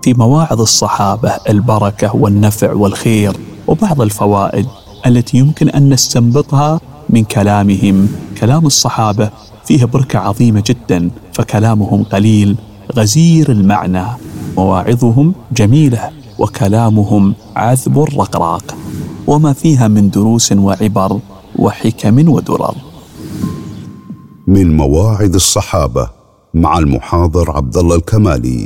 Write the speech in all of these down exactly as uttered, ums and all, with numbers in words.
في مواعظ الصحابة البركة والنفع والخير وبعض الفوائد التي يمكن أن نستنبطها من كلامهم. كلام الصحابة فيه بركة عظيمة جدا، فكلامهم قليل غزير المعنى، مواعظهم جميلة وكلامهم عذب رقراق، وما فيها من دروس وعبر وحكم ودرر. من مواعظ الصحابة مع المحاضر عبد الله الكمالي.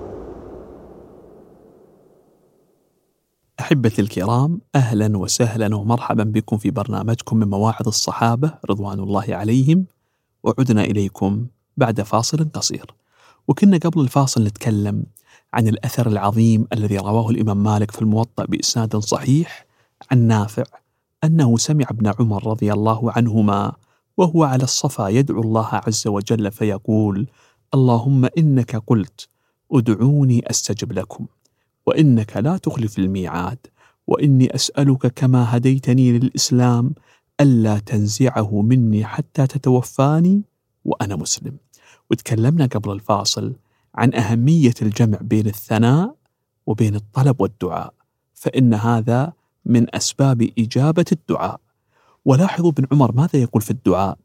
أحبتي الكرام، أهلا وسهلا ومرحبا بكم في برنامجكم من مواعظ الصحابة رضوان الله عليهم. وعدنا إليكم بعد فاصل قصير. وكنا قبل الفاصل نتكلم عن الأثر العظيم الذي رواه الإمام مالك في الموطأ بإسناد صحيح عن نافع أنه سمع ابن عمر رضي الله عنهما وهو على الصفا يدعو الله عز وجل فيقول: اللهم إنك قلت ادعوني أستجب لكم، وإنك لا تخلف الميعاد، وإني أسألك كما هديتني للإسلام ألا تنزعه مني حتى تتوفاني وأنا مسلم. وتكلمنا قبل الفاصل عن أهمية الجمع بين الثناء وبين الطلب والدعاء، فإن هذا من أسباب إجابة الدعاء. ولاحظوا ابن عمر ماذا يقول في الدعاء،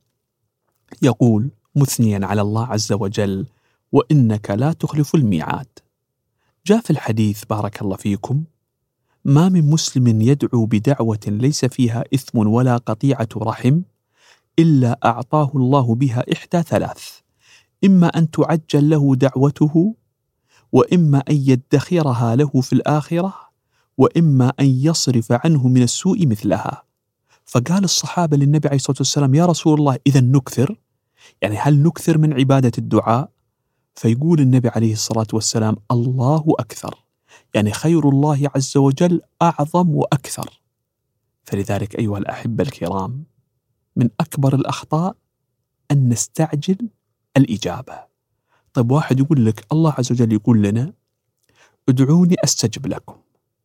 يقول مثنيا على الله عز وجل: وإنك لا تخلف الميعاد. جاء في الحديث بارك الله فيكم: ما من مسلم يدعو بدعوة ليس فيها إثم ولا قطيعة رحم إلا أعطاه الله بها إحدى ثلاث: إما أن تعجل له دعوته، وإما أن يدخرها له في الآخرة، وإما أن يصرف عنه من السوء مثلها. فقال الصحابة للنبي عليه الصلاة والسلام: يا رسول الله، إذا نكثر، يعني هل نكثر من عبادة الدعاء؟ فيقول النبي عليه الصلاة والسلام: الله أكثر، يعني خير الله عز وجل أعظم وأكثر. فلذلك أيها الأحبة الكرام، من أكبر الأخطاء أن نستعجل الإجابة. طيب واحد يقول لك الله عز وجل يقول لنا: ادعوني أستجب لكم،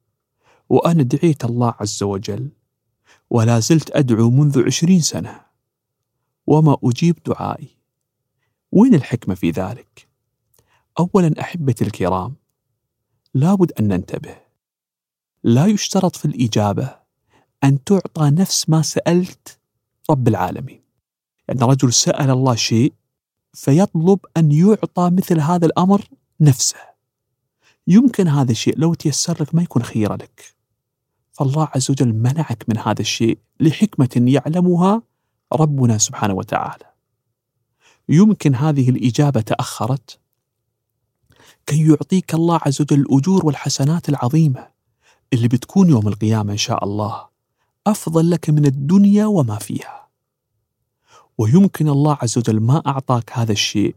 وأنا دعيت الله عز وجل ولا زلت أدعو منذ عشرين سنة وما أجيب دعائي، وين الحكمة في ذلك؟ أولا أحبتي الكرام، لابد أن ننتبه، لا يشترط في الإجابة أن تعطى نفس ما سألت رب العالمين. يعني رجل سأل الله شيء فيطلب أن يعطى مثل هذا الأمر نفسه، يمكن هذا الشيء لو تيسر لك ما يكون خير لك، فالله عز وجل منعك من هذا الشيء لحكمة يعلمها ربنا سبحانه وتعالى. يمكن هذه الإجابة تأخرت كي يعطيك الله عز وجل الأجور والحسنات العظيمة اللي بتكون يوم القيامة إن شاء الله أفضل لك من الدنيا وما فيها. ويمكن الله عز وجل ما أعطاك هذا الشيء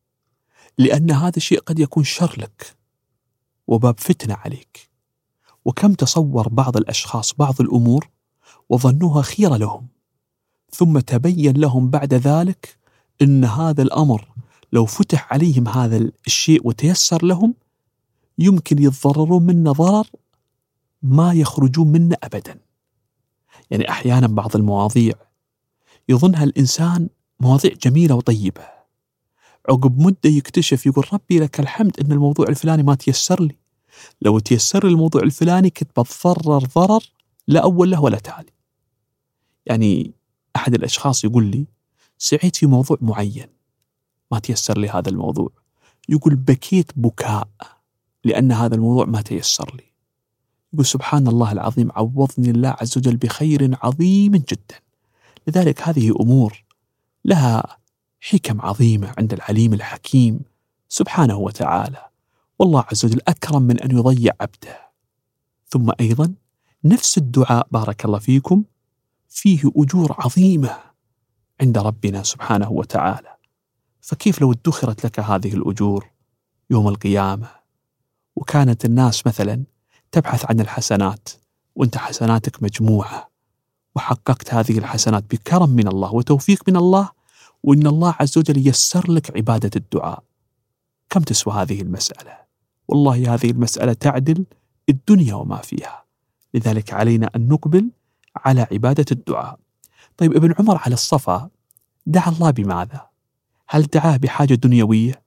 لأن هذا الشيء قد يكون شر لك وباب فتنة عليك. وكم تصور بعض الأشخاص بعض الأمور وظنوها خيرة لهم، ثم تبين لهم بعد ذلك إن هذا الأمر لو فتح عليهم هذا الشيء وتيسر لهم يمكن يتضررون منه ضرر ما يخرجون منه أبدا. يعني أحيانا بعض المواضيع يظنها الإنسان مواضيع جميلة وطيبة، عقب مدة يكتشف يقول ربي لك الحمد إن الموضوع الفلاني ما تيسر لي، لو تيسر الموضوع الفلاني كنت بتضرر ضرر لا أول له ولا تالي. يعني أحد الأشخاص يقول لي سعيت في موضوع معين ما تيسر لي هذا الموضوع، يقول بكيت بكاء لأن هذا الموضوع ما تيسر لي. يقول سبحان الله العظيم، عوضني الله عز وجل بخير عظيم جدا. لذلك هذه أمور لها حكم عظيمة عند العليم الحكيم سبحانه وتعالى، والله عز وجل أكرم من أن يضيع عبده. ثم أيضا نفس الدعاء بارك الله فيكم فيه أجور عظيمة عند ربنا سبحانه وتعالى، فكيف لو ادخرت لك هذه الأجور يوم القيامة وكانت الناس مثلا تبحث عن الحسنات وانت حسناتك مجموعة وحققت هذه الحسنات بكرم من الله وتوفيق من الله، وإن الله عز وجل يسر لك عبادة الدعاء، كم تسوى هذه المسألة؟ والله هذه المسألة تعدل الدنيا وما فيها. لذلك علينا أن نقبل على عبادة الدعاء. طيب ابن عمر على الصفا دعا الله بماذا؟ هل دعاه بحاجة دنيوية؟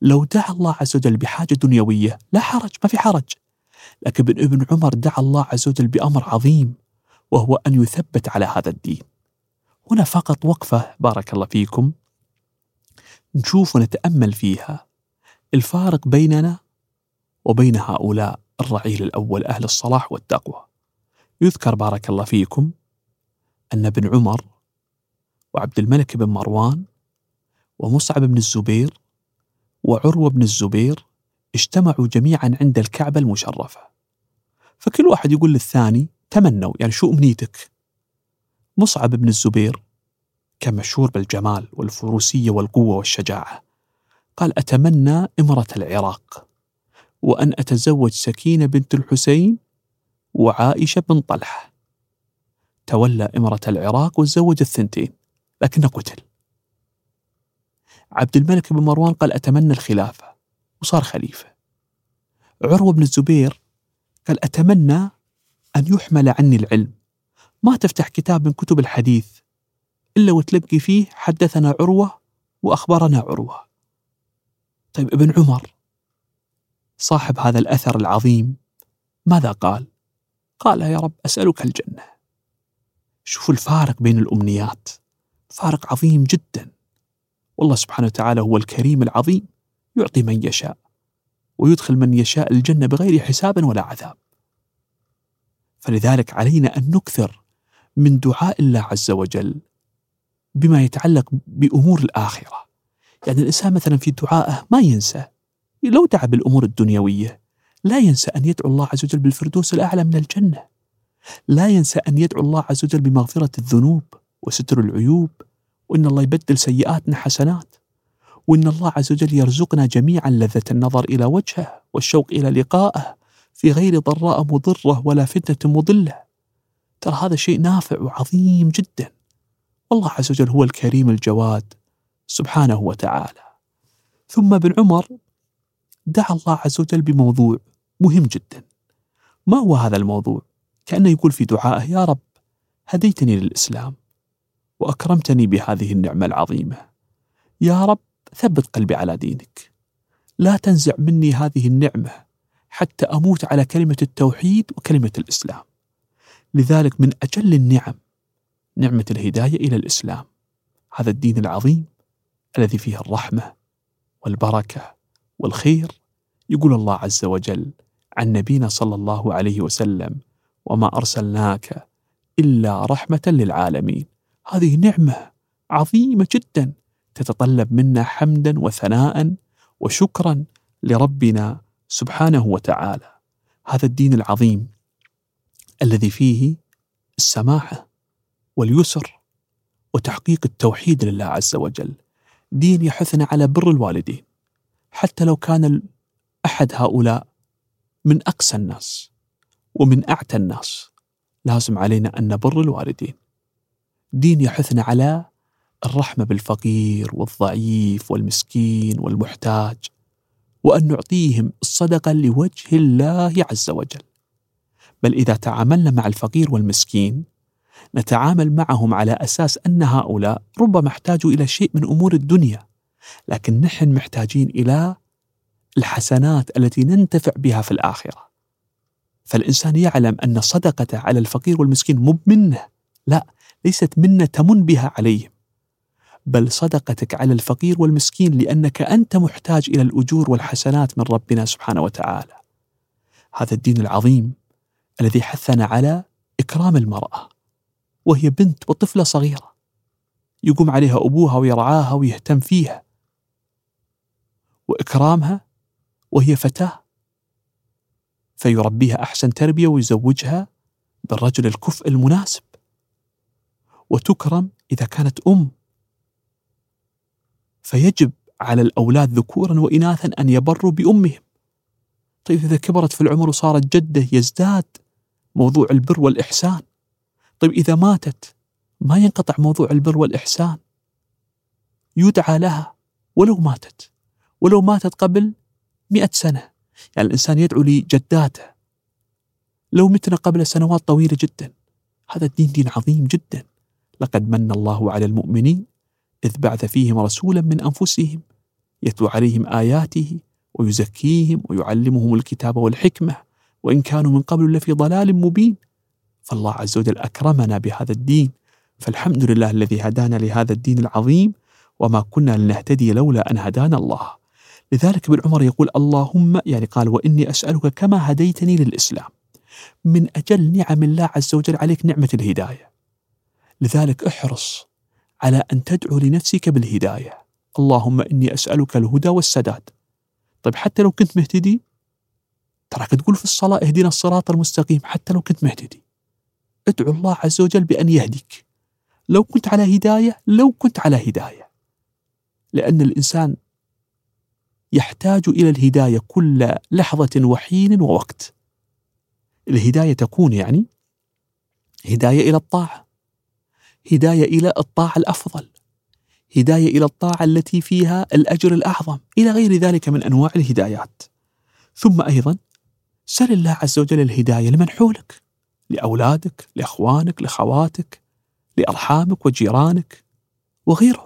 لو دعا الله عز وجل بحاجة دنيوية لا حرج، ما في حرج، لكن ابن عمر دعا الله عز وجل بأمر عظيم، وهو أن يثبت على هذا الدين. هنا فقط وقفة بارك الله فيكم نشوف ونتأمل فيها الفارق بيننا وبين هؤلاء الرعيل الأول أهل الصلاح والتقوى. يذكر بارك الله فيكم أن ابن عمر وعبد الملك بن مروان ومصعب بن الزبير وعروة بن الزبير اجتمعوا جميعا عند الكعبة المشرفة، فكل واحد يقول للثاني تمنوا، يعني شو أمنيتك؟ مصعب بن الزبير كان مشهور بالجمال والفروسية والقوة والشجاعة، قال أتمنى إمرة العراق، وأن أتزوج سكينة بنت الحسين وعائشة بن طلحة. تولى إمرة العراق وتزوج الثنتين لكنه قتل. عبد الملك بن مروان قال أتمنى الخلافة وصار خليفة. عروة بن الزبير قال أتمنى أن يحمل عني العلم، ما تفتح كتاب من كتب الحديث إلا وتلقي فيه حدثنا عروة وأخبرنا عروة. طيب ابن عمر صاحب هذا الأثر العظيم ماذا قال؟ قال يا رب أسألك الجنة. شوفوا الفارق بين الأمنيات، فارق عظيم جدا. والله سبحانه وتعالى هو الكريم العظيم، يعطي من يشاء ويدخل من يشاء الجنة بغير حساب ولا عذاب. فلذلك علينا أن نكثر من دعاء الله عز وجل بما يتعلق بأمور الآخرة. يعني الإنسان مثلا في دعائه ما ينسى، لو دعا بالأمور الدنيوية لا ينسى أن يدعو الله عز وجل بالفردوس الأعلى من الجنة، لا ينسى أن يدعو الله عز وجل بمغفرة الذنوب وستر العيوب، وإن الله يبدل سيئاتنا حسنات، وإن الله عز وجل يرزقنا جميعا لذة النظر إلى وجهه والشوق إلى لقائه في غير ضراء مضرة ولا فتنة مضلة. ترى هذا شيء نافع وعظيم جدا، والله عز وجل هو الكريم الجواد سبحانه وتعالى. ثم ابن عمر دعا الله عز وجل بموضوع مهم جدا. ما هو هذا الموضوع؟ كأنه يقول في دعائه يا رب هديتني للإسلام وأكرمتني بهذه النعمة العظيمة، يا رب ثبت قلبي على دينك، لا تنزع مني هذه النعمة حتى أموت على كلمة التوحيد وكلمة الإسلام. لذلك من أجل النعم نعمة الهداية إلى الإسلام، هذا الدين العظيم الذي فيه الرحمة والبركة والخير. يقول الله عز وجل عن نبينا صلى الله عليه وسلم وما أرسلناك إلا رحمة للعالمين. هذه نعمة عظيمة جدا تتطلب منا حمدا وثناء وشكرا لربنا سبحانه وتعالى. هذا الدين العظيم الذي فيه السماحة واليسر وتحقيق التوحيد لله عز وجل، دين يحثنا على بر الوالدين حتى لو كان أحد هؤلاء من أقسى الناس ومن أعتى الناس، لازم علينا أن نبر الوالدين. دين يحثنا على الرحمة بالفقير والضعيف والمسكين والمحتاج، وأن نعطيهم الصدقة لوجه الله عز وجل. بل إذا تعاملنا مع الفقير والمسكين نتعامل معهم على أساس أن هؤلاء ربما احتاجوا إلى شيء من أمور الدنيا، لكن نحن محتاجين إلى الحسنات التي ننتفع بها في الآخرة. فالإنسان يعلم أن صدقته على الفقير والمسكين مو منه، لا، ليست منة تمن بها عليهم، بل صدقتك على الفقير والمسكين لأنك أنت محتاج إلى الأجور والحسنات من ربنا سبحانه وتعالى. هذا الدين العظيم الذي حثنا على إكرام المرأة وهي بنت وطفلة صغيرة، يقوم عليها أبوها ويرعاها ويهتم فيها، وإكرامها وهي فتاة فيربيها أحسن تربية ويزوجها بالرجل الكفء المناسب، وتكرم إذا كانت أم، فيجب على الأولاد ذكورا وإناثا أن يبروا بأمهم. طيب إذا كبرت في العمر وصارت جدة يزداد موضوع البر والإحسان. طيب إذا ماتت ما ينقطع موضوع البر والإحسان، يدعى لها ولو ماتت ولو ماتت قبل مئة سنة. يعني الإنسان يدعو لجداته لو متنا قبل سنوات طويلة جدا. هذا الدين دين عظيم جدا. لقد من الله على المؤمنين إذ بعث فيهم رسولا من أنفسهم يتلو عليهم آياته ويزكيهم ويعلمهم الكتاب والحكمة وإن كانوا من قبل لفي ضلال مبين. فالله عز وجل أكرمنا بهذا الدين، فالحمد لله الذي هدانا لهذا الدين العظيم، وما كنا لنهتدي لولا أن هدانا الله. لذلك ابن عمر يقول اللهم، يعني قال وإني أسألك كما هديتني للإسلام، من أجل نعم الله عز وجل عليك نعمة الهداية. لذلك احرص على أن تدعو لنفسك بالهداية، اللهم إني أسألك الهدى والسداد. طيب حتى لو كنت مهتدي، تراك تقول في الصلاة اهدنا الصراط المستقيم، حتى لو كنت مهتدي ادعو الله عز وجل بأن يهديك، لو كنت على هداية لو كنت على هداية لأن الإنسان يحتاج إلى الهداية كل لحظة وحين ووقت. الهداية تكون يعني هداية إلى الطاعة، هداية إلى الطاعة الأفضل، هداية إلى الطاعة التي فيها الأجر الأعظم، إلى غير ذلك من أنواع الهدايات. ثم أيضا سل الله عز وجل الهداية لمن حولك، لأولادك، لأخوانك، لأخواتك، لأرحامك وجيرانك وغيرهم.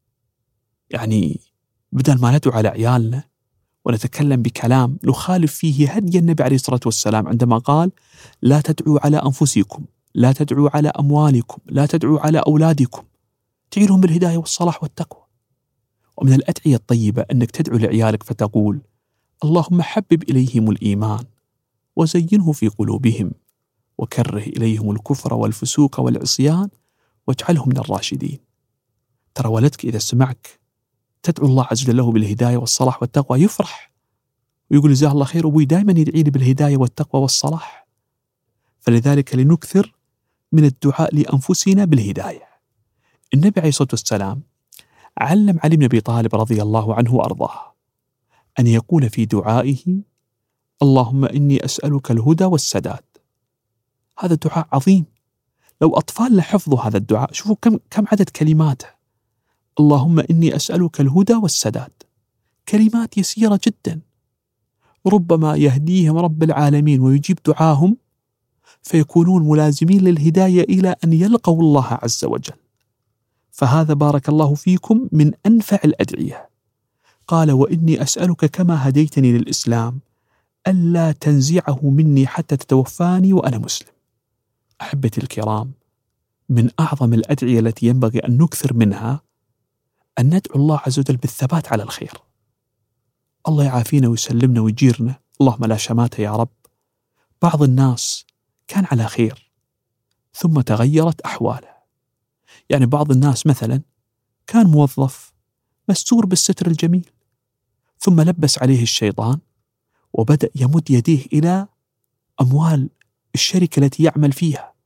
يعني بدل ما ندعو على عيالنا ونتكلم بكلام نخالف فيه هدي النبي عليه الصلاة والسلام عندما قال لا تدعوا على أنفسكم، لا تدعوا على أموالكم، لا تدعوا على أولادكم، تعيرهم بالهداية والصلاح والتقوى. ومن الأدعية الطيبة أنك تدعو لعيالك فتقول اللهم حبب إليهم الإيمان وزينه في قلوبهم وكره إليهم الكفر والفسوق والعصيان واجعلهم من الراشدين. ترى ولدك إذا سمعك تدعو الله عز وجل له بالهداية والصلاح والتقوى يفرح ويقول جزاه الله خير، أبوي دائما يدعي لي بالهداية والتقوى والصلاح. فلذلك لنكثر من الدعاء لأنفسنا بالهداية. النبي عليه الصلاة والسلام علم علي بن أبي طالب رضي الله عنه وأرضاه أن يقول في دعائه اللهم إني أسألك الهدى والسداد. هذا دعاء عظيم، لو أطفالنا حفظوا هذا الدعاء، شوفوا كم كم عدد كلماته، اللهم إني أسألك الهدى والسداد، كلمات يسيرة جدا، ربما يهديهم رب العالمين ويجيب دعاهم فيكونون ملازمين للهداية إلى أن يلقوا الله عز وجل. فهذا بارك الله فيكم من أنفع الأدعية. قال وإني أسألك كما هديتني للإسلام ألا تنزعه مني حتى تتوفاني وأنا مسلم. أحبتي الكرام، من أعظم الأدعية التي ينبغي أن نكثر منها أن ندعو الله عز وجل بالثبات على الخير. الله يعافينا ويسلمنا ويجيرنا، اللهم لا شماتة يا رب. بعض الناس كان على خير ثم تغيرت أحواله. يعني بعض الناس مثلا كان موظف مستور بالستر الجميل، ثم لبس عليه الشيطان وبدأ يمد يديه إلى أموال الشركة التي يعمل فيها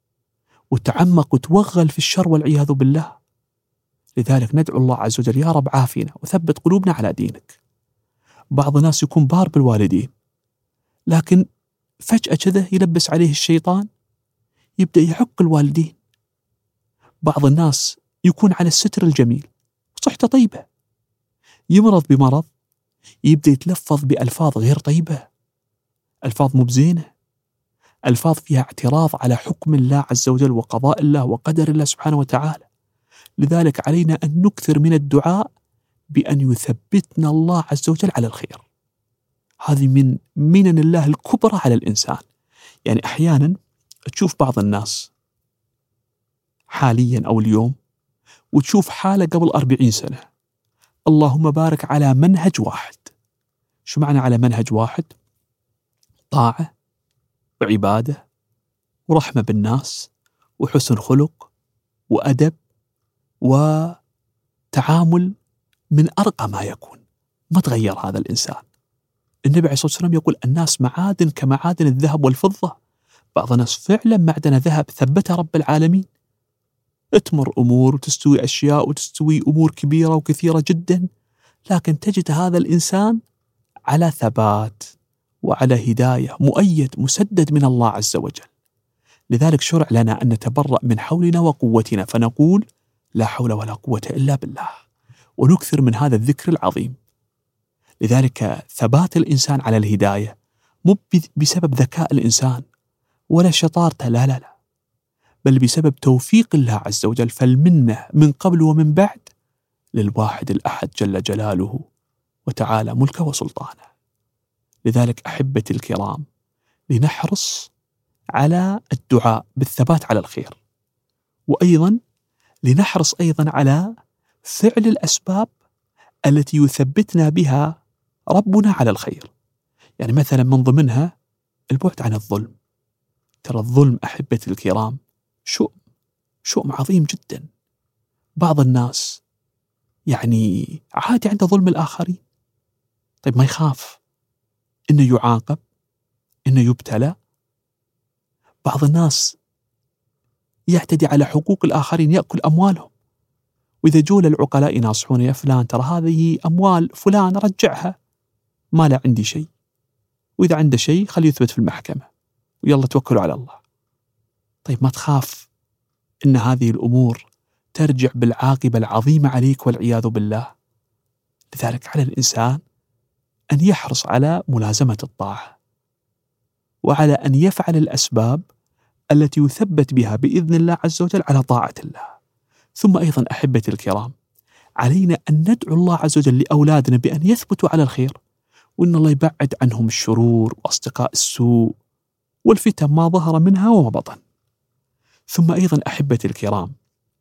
وتعمق وتوغل في الشر والعياذ بالله. لذلك ندعو الله عز وجل يا رب عافينا وثبت قلوبنا على دينك. بعض الناس يكون بار بالوالدين لكن فجأة كذا يلبس عليه الشيطان يبدأ يعق الوالدين. بعض الناس يكون على الستر الجميل صحته طيبة، يمرض بمرض يبدأ يتلفظ بألفاظ غير طيبة، ألفاظ مبزينة، ألفاظ فيها اعتراض على حكم الله عز وجل وقضاء الله وقدر الله سبحانه وتعالى. لذلك علينا أن نكثر من الدعاء بأن يثبتنا الله عز وجل على الخير. هذه من منن الله الكبرى على الإنسان. يعني أحيانا تشوف بعض الناس حاليا أو اليوم وتشوف حالة قبل أربعين سنة، اللهم بارك على منهج واحد. شو معنى على منهج واحد؟ طاعة وعبادة ورحمة بالناس وحسن خلق وأدب وتعامل من أرقى ما يكون. ما تغير هذا الإنسان. النبي عليه الصلاة والسلام يقول الناس معادن كمعادن الذهب والفضة. بعض الناس فعلا معدن ذهب ثبتها رب العالمين، تمر أمور وتستوي أشياء وتستوي أمور كبيرة وكثيرة جدا، لكن تجد هذا الإنسان على ثبات وعلى هداية، مؤيد مسدد من الله عز وجل. لذلك شرع لنا أن نتبرأ من حولنا وقوتنا فنقول لا حول ولا قوة إلا بالله، ونكثر من هذا الذكر العظيم. لذلك ثبات الإنسان على الهداية مو بسبب ذكاء الإنسان ولا شطارته، لا لا لا، بل بسبب توفيق الله عز وجل. فالمنة من قبل ومن بعد للواحد الأحد جل جلاله وتعالى ملكه وسلطانه. لذلك أحبتي الكرام، لنحرص على الدعاء بالثبات على الخير، وأيضا لنحرص أيضا على فعل الأسباب التي يثبتنا بها ربنا على الخير. يعني مثلا من ضمنها البعد عن الظلم. ترى الظلم أحبتي الكرام شؤم شؤم عظيم جدا. بعض الناس يعني عادي عنده ظلم الآخرين، طيب ما يخاف إنه يعاقب، إنه يبتلى. بعض الناس يعتدي على حقوق الآخرين، يأكل أموالهم، وإذا جول العقلاء يناصحون يا فلان ترى هذه أموال فلان رجعها، ما لا عندي شيء، وإذا عنده شيء خليه يثبت في المحكمة ويلا توكلوا على الله. طيب ما تخاف إن هذه الأمور ترجع بالعاقبة العظيمة عليك والعياذ بالله؟ لذلك على الإنسان أن يحرص على ملازمة الطاعة، وعلى أن يفعل الأسباب التي يثبت بها بإذن الله عز وجل على طاعة الله. ثم أيضا أحبتي الكرام، علينا أن ندعو الله عز وجل لأولادنا بأن يثبتوا على الخير، وإن الله يبعد عنهم الشرور وأصدقاء السوء والفتن ما ظهر منها وما بطن. ثم أيضا أحبتي الكرام،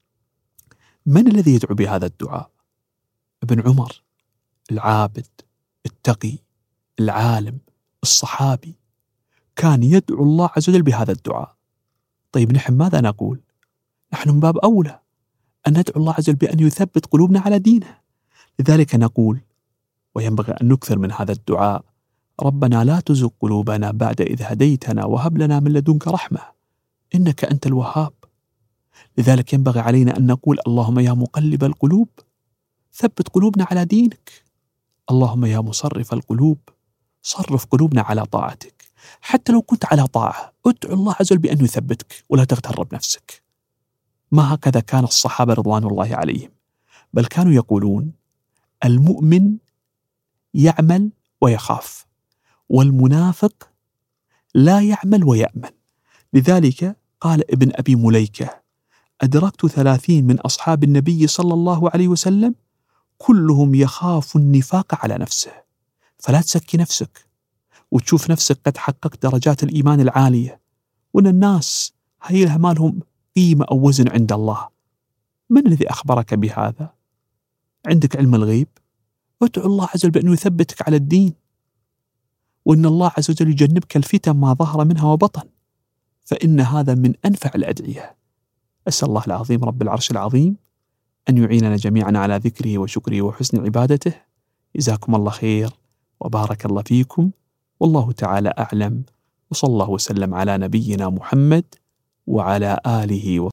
من الذي يدعو بهذا الدعاء؟ ابن عمر العابد التقي العالم الصحابي كان يدعو الله عز وجل بهذا الدعاء. طيب نحن ماذا نقول؟ نحن من باب أولى أن ندعو الله عز وجل بأن يثبت قلوبنا على دينه. لذلك نقول وينبغي أن نكثر من هذا الدعاء: ربنا لا تزغ قلوبنا بعد إذ هديتنا وهب لنا من لدنك رحمة إنك أنت الوهاب. لذلك ينبغي علينا أن نقول: اللهم يا مقلب القلوب ثبت قلوبنا على دينك، اللهم يا مصرف القلوب صرف قلوبنا على طاعتك. حتى لو كنت على طاعة ادعو الله عز وجل بأن يثبتك ولا تغتر بنفسك. ما هكذا كان الصحابة رضوان الله عليهم، بل كانوا يقولون: المؤمن يعمل ويخاف، والمنافق لا يعمل ويأمن. لذلك قال ابن أبي مليكة: أدركت ثلاثين من أصحاب النبي صلى الله عليه وسلم كلهم يخاف النفاق على نفسه. فلا تزكي نفسك وتشوف نفسك قد حققت درجات الإيمان العالية، وأن الناس هي لها ما لهم قيمة أو وزن عند الله. من الذي أخبرك بهذا؟ عندك علم الغيب؟ ادعو الله عز وجل بأنه يثبتك على الدين، وأن الله عز وجل يجنبك الفتن ما ظهر منها وبطن، فإن هذا من أنفع الأدعية. أسأل الله العظيم رب العرش العظيم أن يعيننا جميعا على ذكره وشكره وحسن عبادته. جزاكم الله خير وبارك الله فيكم، والله تعالى أعلم، وصلى الله وسلم على نبينا محمد وعلى آله وصحبه.